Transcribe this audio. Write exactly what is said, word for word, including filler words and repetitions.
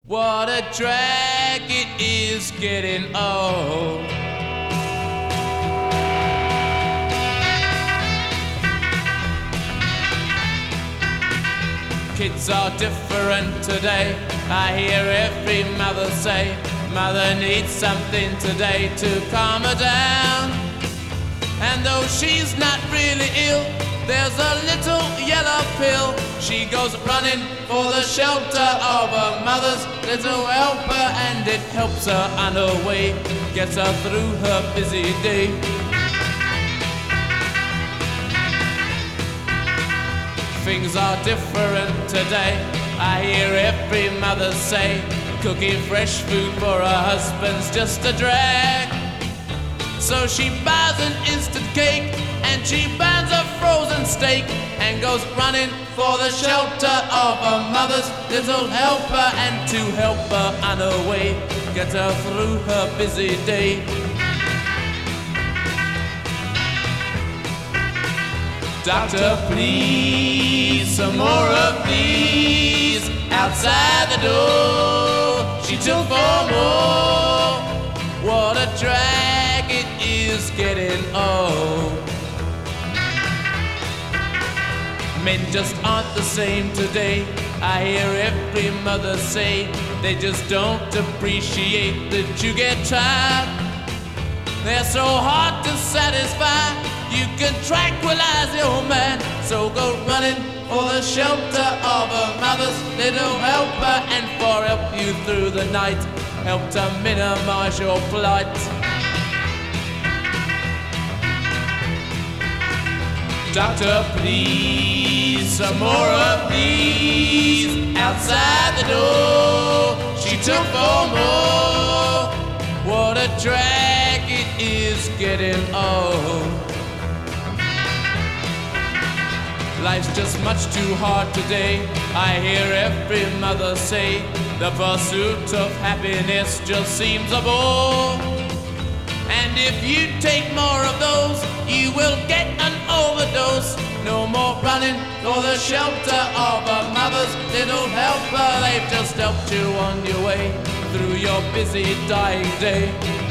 What a drag it is getting old. Kids are different today. I hear every mother say, mother needs something today to calm her down. And though she's not really ill, there's a little yellow pill. She goes running for the shelter of her mother's little helper, and it helps her on her way, gets her through her busy day. Things are different today. I hear every mother say, cooking fresh food for her husband's just a drag. So she buys an instant cake and she burns a frozen steak and goes running for the shelter of her mother's little helper, and to help her on her way, get her through her busy day. Doctor, please, some more of these outside the door. She took four more. What a drag it is getting old. Men just aren't the same today. I hear every mother say they just don't appreciate that you get tired. They're so hard to satisfy. You can tranquilize your man, so go running for the shelter of a mother's little helper, and for help you through the night, help to minimize your plight. Doctor, please, some more of these outside the door. She took four more. What a drag it is getting old. Life's just much too hard today. I hear every mother say the pursuit of happiness just seems a bore. And if you take more of those, you will get an overdose. No more running for the shelter of a mother's little helper. They've just helped you on your way through your busy dying day.